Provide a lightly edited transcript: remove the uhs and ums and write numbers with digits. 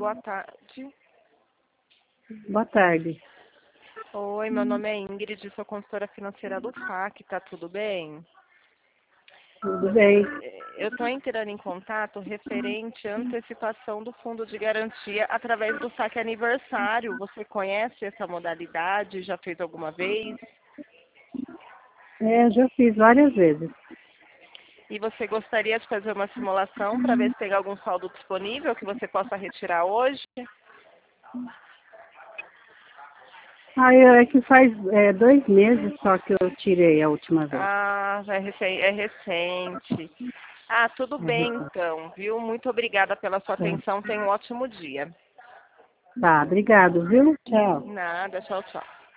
boa tarde. Boa tarde. Oi, meu nome é Ingrid, sou consultora financeira do FAC, tá tudo bem? Tudo bem? Eu estou entrando em contato referente à antecipação do fundo de garantia através do saque aniversário. Você conhece essa modalidade? Já fez alguma vez? Já fiz várias vezes. E você gostaria de fazer uma simulação para ver se tem algum saldo disponível que você possa retirar hoje? É que faz 2 meses só que eu tirei a última vez. Ah, é recente. Ah, tudo É bem recente. então, viu? Muito obrigada pela sua atenção. Tenha um ótimo dia. Tá, obrigado, viu? Tchau. Nada, tchau, tchau.